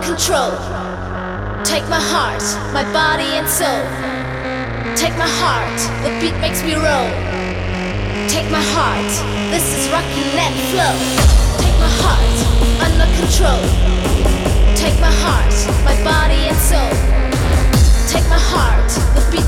control. Take my heart, my body and soul. Take my heart, the beat makes me roll. Take my heart, this is Rocky Net Flow. Take my heart, under control. Take my heart, my body and soul. Take my heart, the beat